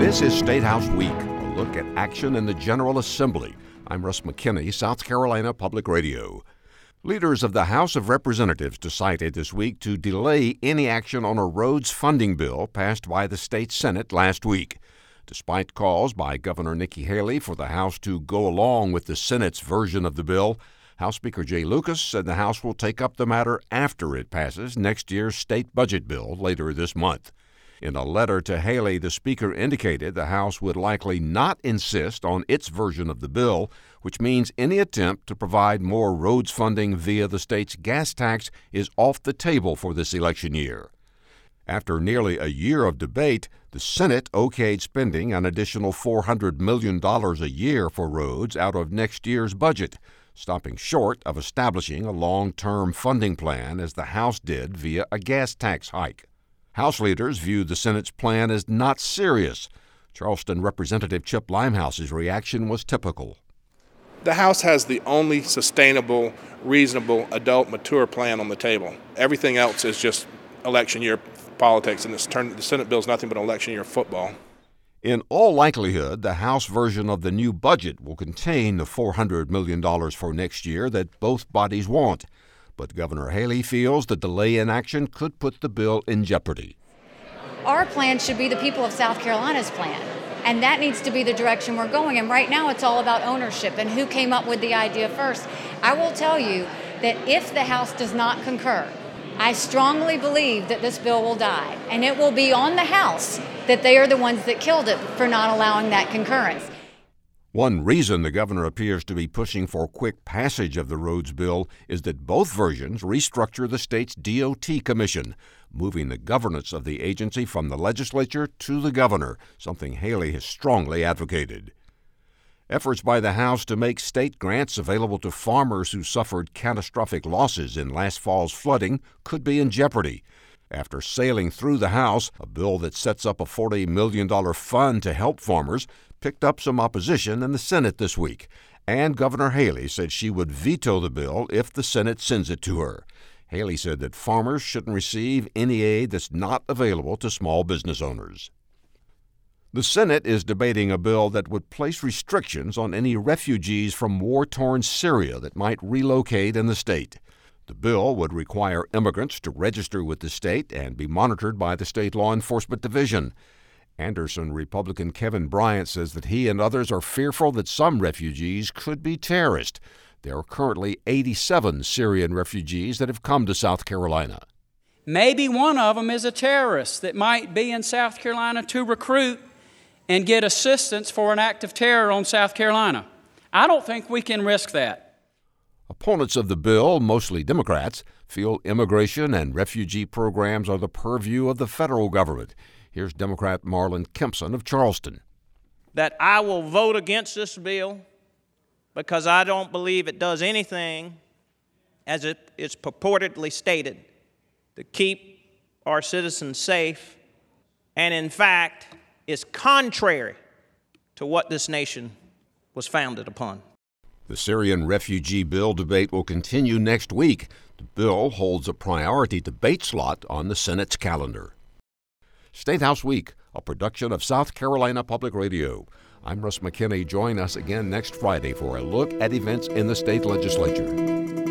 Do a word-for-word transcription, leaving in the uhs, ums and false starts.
This is State House Week, a look at action in the General Assembly. I'm Russ McKinney, South Carolina Public Radio. Leaders of the House of Representatives decided this week to delay any action on a roads funding bill passed by the state Senate last week. Despite calls by Governor Nikki Haley for the House to go along with the Senate's version of the bill, House Speaker Jay Lucas said the House will take up the matter after it passes next year's state budget bill later this month. In a letter to Haley, the Speaker indicated the House would likely not insist on its version of the bill, which means any attempt to provide more roads funding via the state's gas tax is off the table for this election year. After nearly a year of debate, the Senate okayed spending an additional four hundred million dollars a year for roads out of next year's budget, stopping short of establishing a long-term funding plan as the House did via a gas tax hike. House leaders viewed the Senate's plan as not serious. Charleston Representative Chip Limehouse's reaction was typical. The House has the only sustainable, reasonable, adult, mature plan on the table. Everything else is just election year politics, and this turn, the Senate bill is nothing but election year football. In all likelihood, the House version of the new budget will contain the four hundred million dollars for next year that both bodies want. But Governor Haley feels the delay in action could put the bill in jeopardy. Our plan should be the people of South Carolina's plan, and that needs to be the direction we're going. And right now it's all about ownership and who came up with the idea first. I will tell you that if the House does not concur, I strongly believe that this bill will die, and it will be on the House that they are the ones that killed it for not allowing that concurrence. One reason the governor appears to be pushing for quick passage of the roads bill is that both versions restructure the state's D O T commission, moving the governance of the agency from the legislature to the governor, something Haley has strongly advocated. Efforts by the House to make state grants available to farmers who suffered catastrophic losses in last fall's flooding could be in jeopardy. After sailing through the House, a bill that sets up a forty million dollars fund to help farmers picked up some opposition in the Senate this week, and Governor Haley said she would veto the bill if the Senate sends it to her. Haley said that farmers shouldn't receive any aid that's not available to small business owners. The Senate is debating a bill that would place restrictions on any refugees from war-torn Syria that might relocate in the state. The bill would require immigrants to register with the state and be monitored by the state law enforcement division. Anderson Republican Kevin Bryant says that he and others are fearful that some refugees could be terrorists. There are currently eighty-seven Syrian refugees that have come to South Carolina. Maybe one of them is a terrorist that might be in South Carolina to recruit and get assistance for an act of terror on South Carolina. I don't think we can risk that. Opponents of the bill, mostly Democrats, feel immigration and refugee programs are the purview of the federal government. Here's Democrat Marlon Kempson of Charleston. That I will vote against this bill because I don't believe it does anything, as it is purportedly stated, to keep our citizens safe, and in fact is contrary to what this nation was founded upon. The Syrian refugee bill debate will continue next week. The bill holds a priority debate slot on the Senate's calendar. State House Week, a production of South Carolina Public Radio. I'm Russ McKinney. Join us again next Friday for a look at events in the state legislature.